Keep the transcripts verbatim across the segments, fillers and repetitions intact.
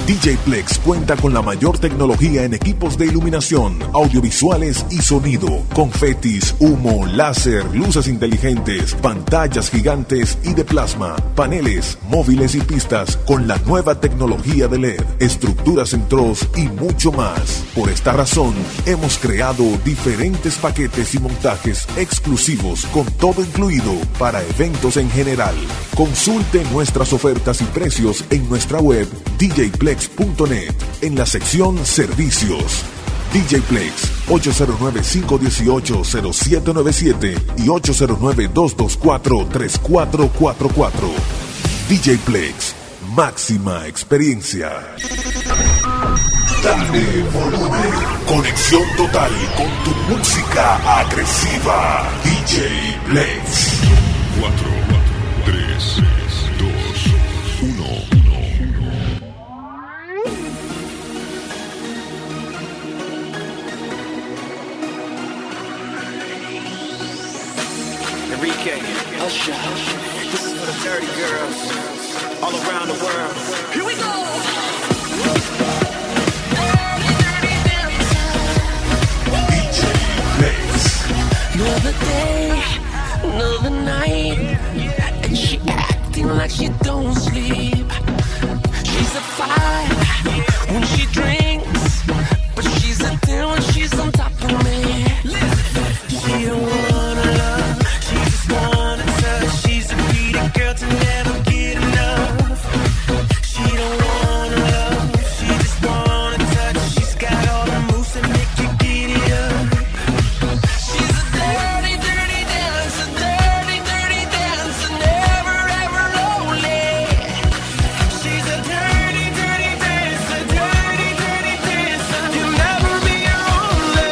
D J Plex cuenta con la mayor tecnología en equipos de iluminación, audiovisuales y sonido, confetis, humo, láser, luces inteligentes, pantallas gigantes y de plasma, paneles, móviles y pistas con la nueva tecnología de L E D, estructuras en troz y mucho más. Por esta razón, hemos creado diferentes paquetes y montajes exclusivos con todo incluido para eventos en general. Consulte nuestras ofertas y precios en nuestra web d j plex punto net en la sección Servicios. D J Plex ocho cero nueve, cinco uno ocho, cero siete nueve siete y ocho cero nueve, dos dos cuatro, tres cuatro cuatro cuatro. D J Plex, máxima experiencia. Dale volumen. Conexión total con tu música agresiva. D J Plex. cuatro, tres, dos, uno. Enrique, Usher, this is for the dirty girls all around the world. Here we go! D J Plex. Another day, another night, and she acting like she don't sleep. She's a five when she drinks, but she's a ten when she's on top of me. She don't wanna love, she just wanna touch. She's a greedy girl to never get enough. She don't wanna love, she just wanna touch. She's got all the moves to make you get it up. She's a dirty, dirty dancer, dirty, dirty dancer, never ever lonely. She's a dirty, dirty dancer, dirty, dirty dancer, you'll never be lonely.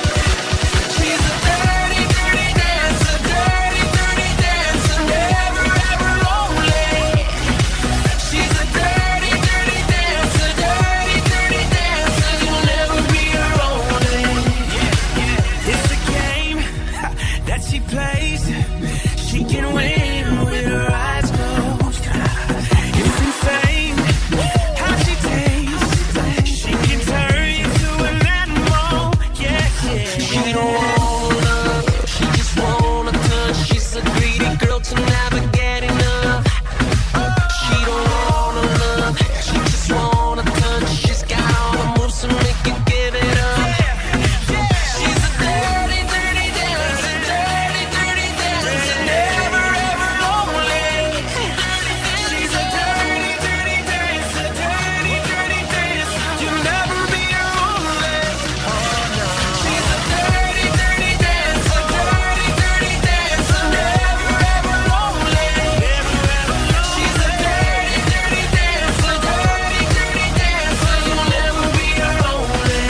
She's a dirty, dirty dancer, dirty, dirty dancer, never ever lonely. She's a dirty, dirty dancer, dirty, dirty dancer, you'll never be lonely. It's a game that she plays. She can win with her eyes closed. It's insane how she tastes. She can turn you to an animal. Yeah, yeah. She don't want love, she just wanna touch. She's a greedy girl to never get enough. She don't wanna love, she just wanna touch. She's got all the moves to make you give it up. She's a dirty, dirty dancer, dirty, dirty dancer, never ever lonely. She's a dirty, dirty dancer, dirty, dirty dancer, you'll never be lonely. Oh no. She's a dirty, dirty dancer, dirty, dirty dancer, never ever lonely. She's a dirty, dirty dancer, dirty, dirty dancer, you'll never be lonely.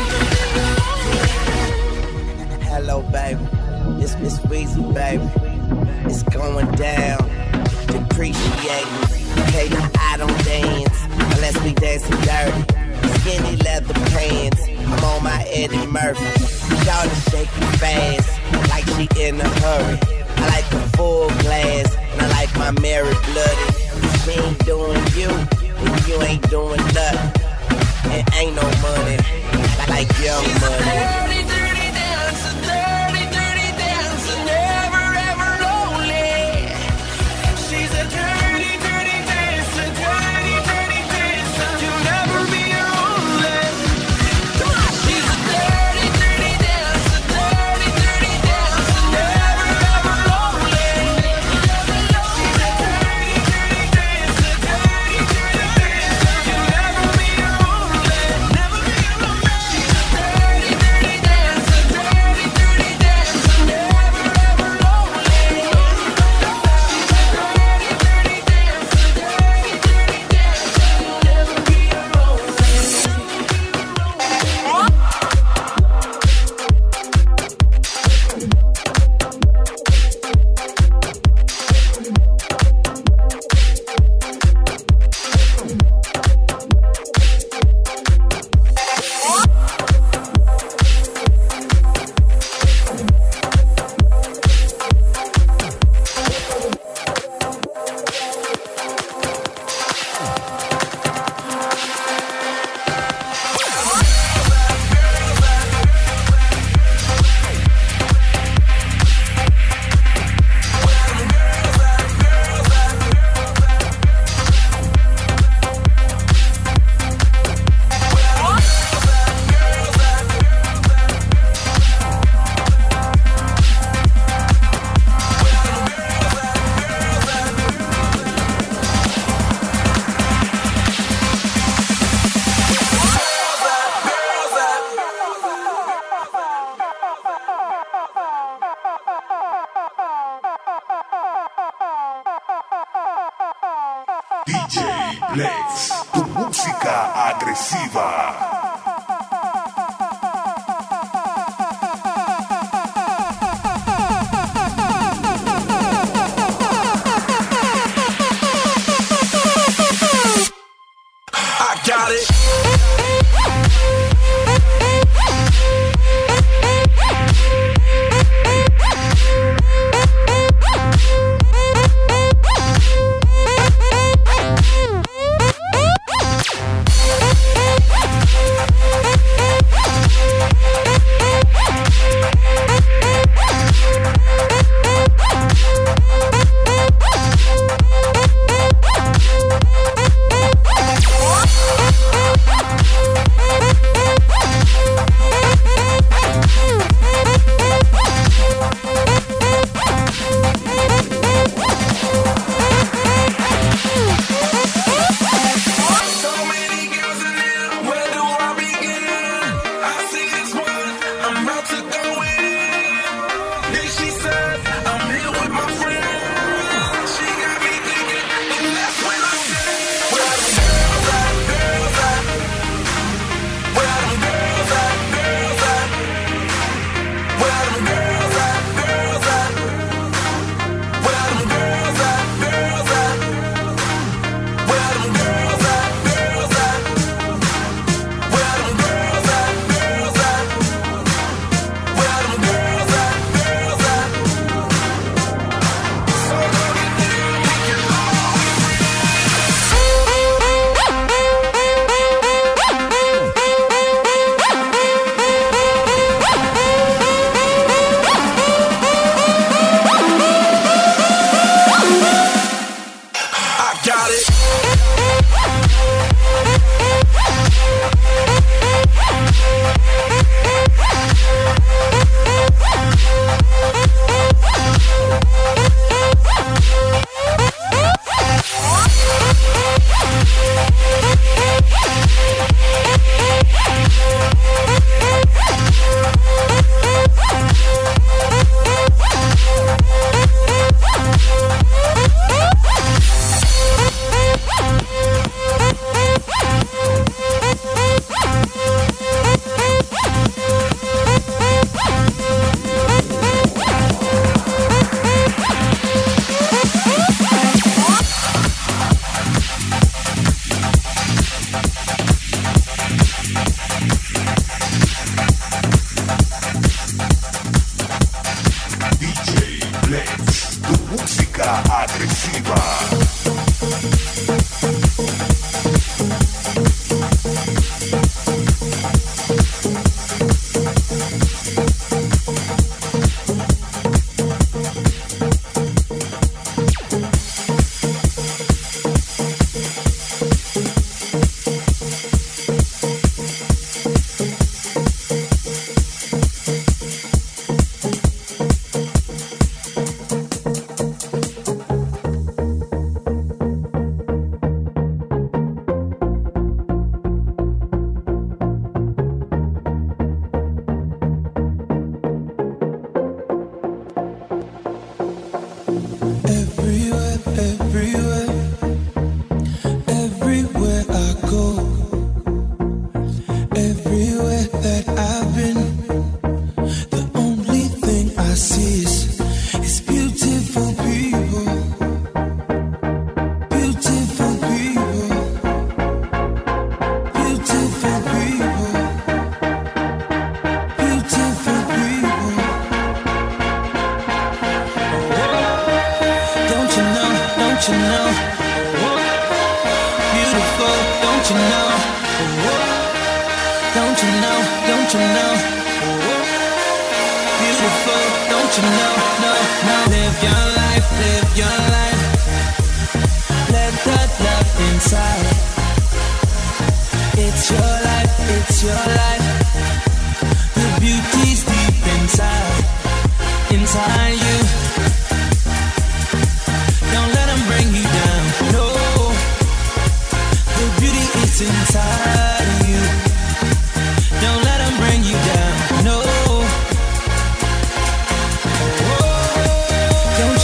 Hello, baby. It's Miss Weezy, baby. It's going down. Depreciating. Okay, now I don't dance unless we dancing dirty. Skinny leather pants. I'm on my Eddie Murphy. Shawty shaking fast like she in a hurry. I like the full glass and I like my Mary bloody. She ain't doing you and you ain't doing nothing. And ain't no money like your money. Dirty, dirty dancer, dirty, dirty dancer, never ever lonely. She's a dirty, dirty dancer, dirty, dirty dancer, you'll never be lonely. Come on. She's a dirty, dirty dancer, dirty, dirty dancer, never ever lonely. She's a dirty, dirty dancer, dirty, dirty dancer, you'll never be lonely. Never be lonely. She's a dirty, dirty dancer. tu música agresiva. Got it.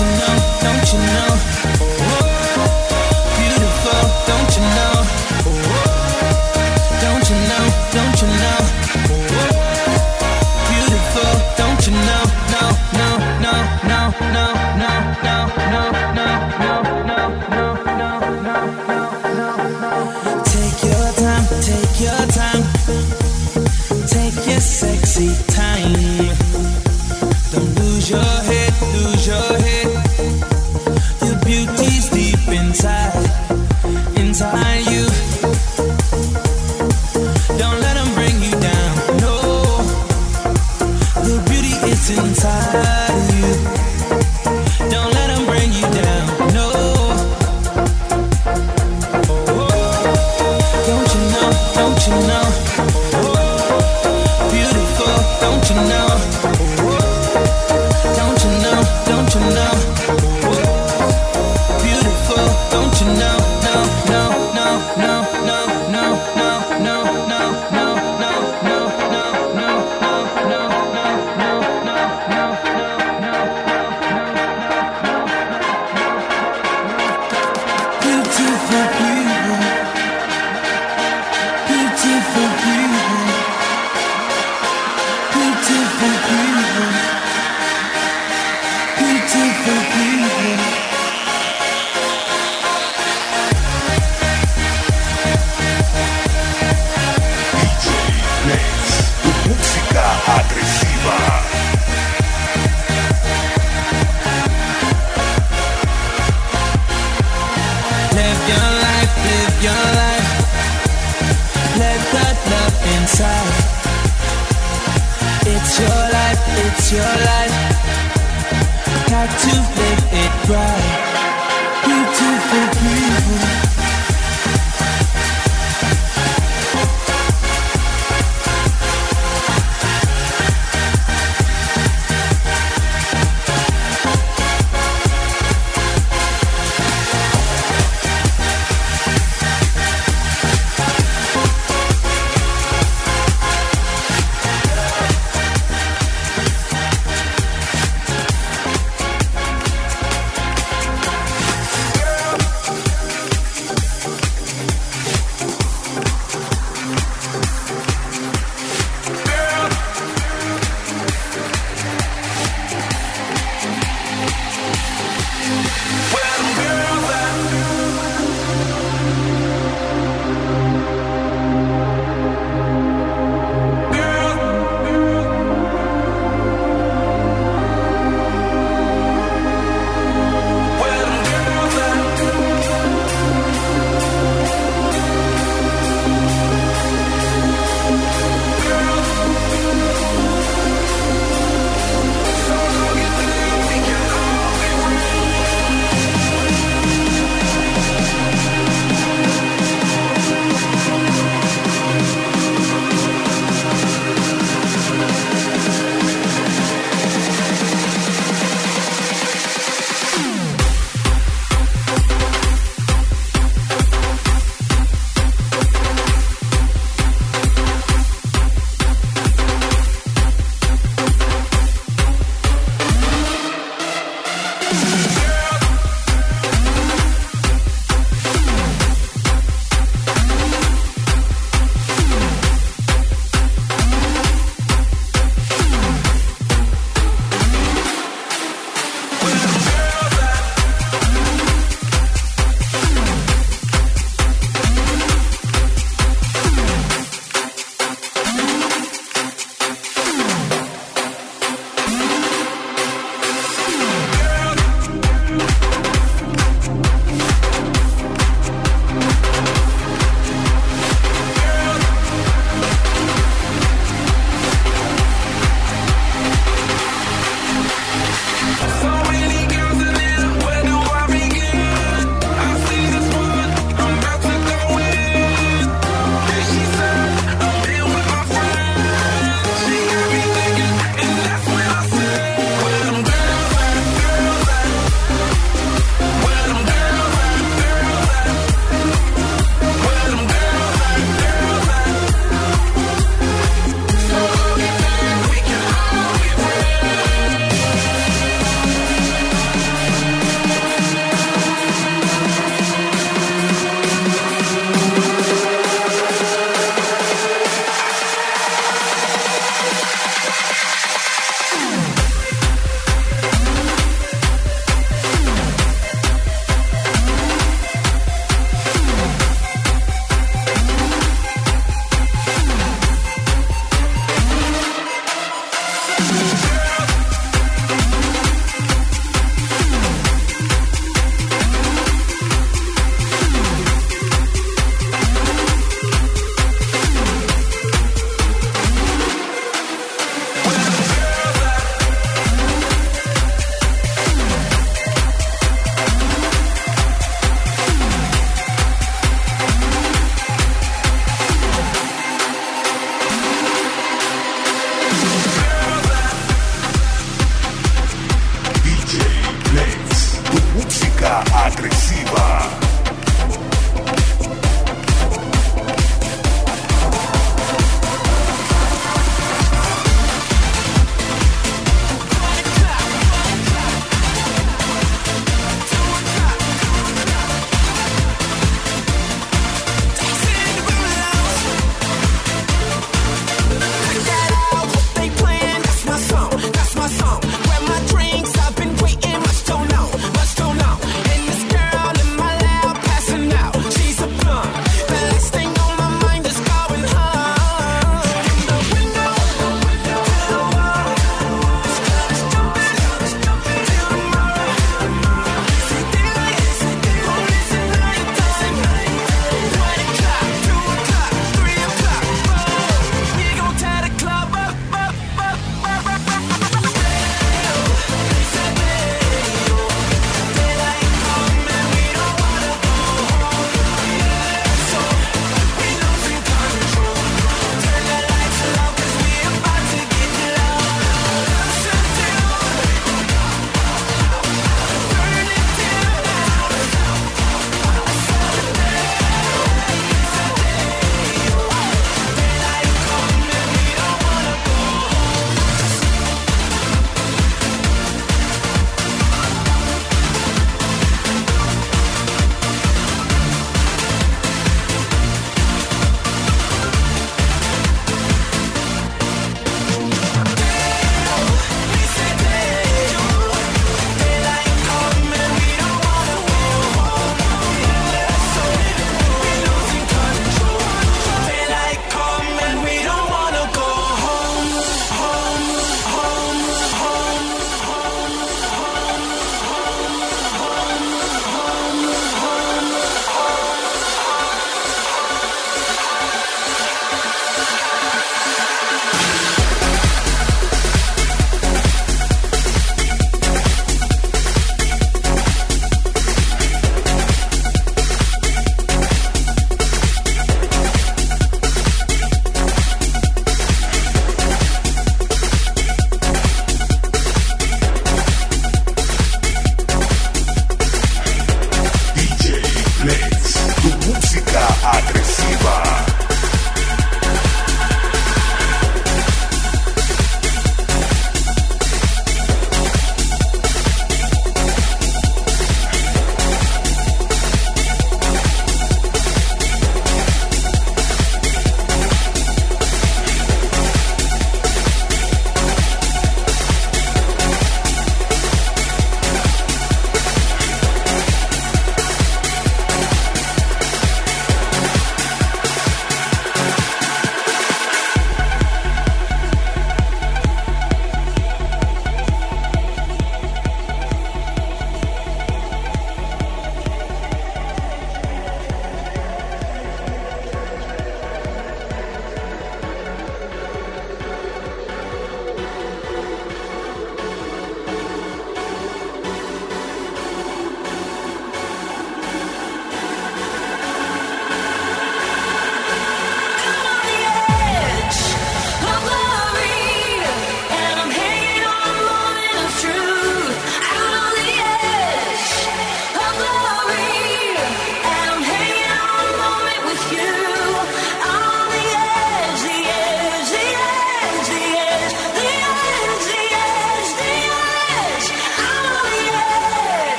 Beautiful, don't you know? Beautiful people, beautiful people, beautiful people. D J Lex, tu música agresiva. Live your life, live your life. Let that love inside. It's your life, it's your life. Got to